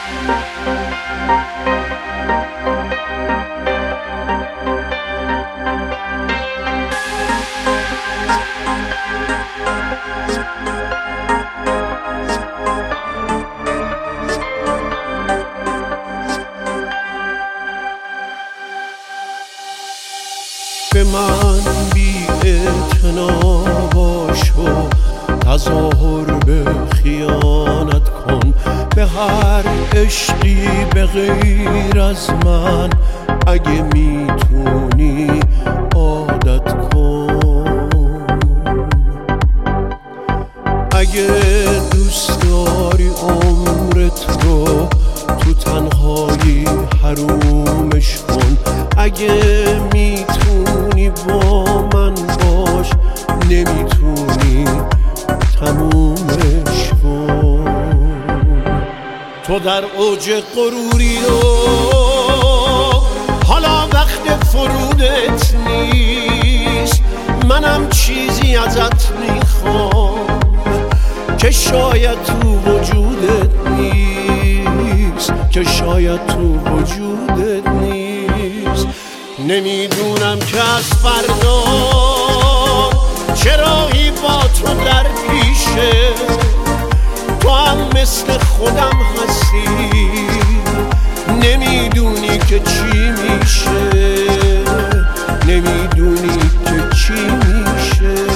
به من بی اعتنا باش و تظاهر به خیانت کن، به هر عشقی به غیر از من اگه میتونی عادت کن. اگه دوست داری عمرت رو تو تنهایی حرومش کن، اگه میتونی با من باش، نمیتونی تمومش کن. تو در اوج غروری و حالا وقت فرودت نیست، منم چیزی ازت میخوام که شاید تو وجودت نیست، که شاید تو وجودت نیست. نمیدونم که از فردا چرایی با تو در پیشه، تو هم مثل خودم هستی، نمیدونی که چی میشه، نمیدونی که چی میشه.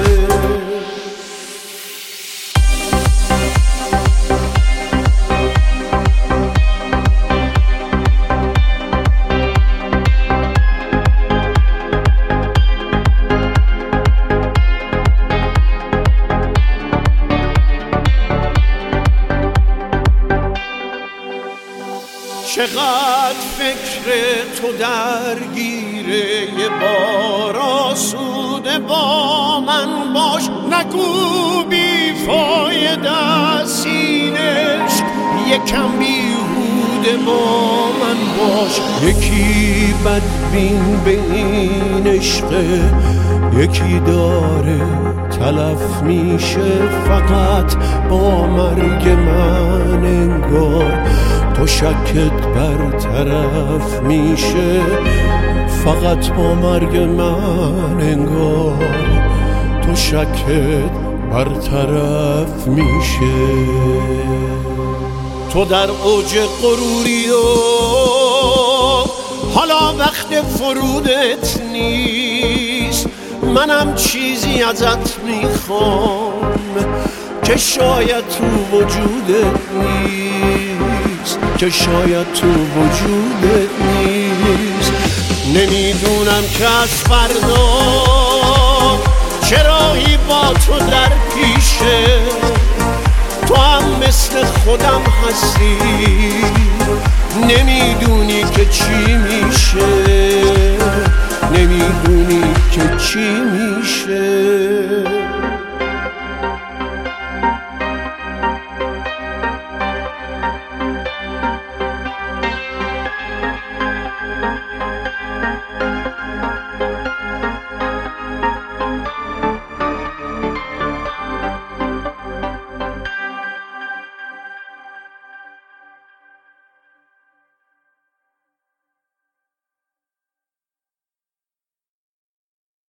چقدر فکر تو درگیره، یه بار آسوده با من باش، نگو بی فایده است این عشق، یکم بیهوده با من باش. یکی بدبین به این عشقه، یکی داره تلف میشه فقط با مرگ من، انگار تو شکت برطرف میشه فقط با مرگ من، انگار تو شکت برطرف میشه. تو در اوج غروری و حالا وقت فرودت نیست، منم چیزی ازت میخوام که شاید تو وجودت نیست، که شاید تو وجودت نیست. نمیدونم که از فردا چرایی با تو در پیشه، تو هم مثل خودم هستی، نمیدونی که چی میشه، نمیدونی که چی میشه.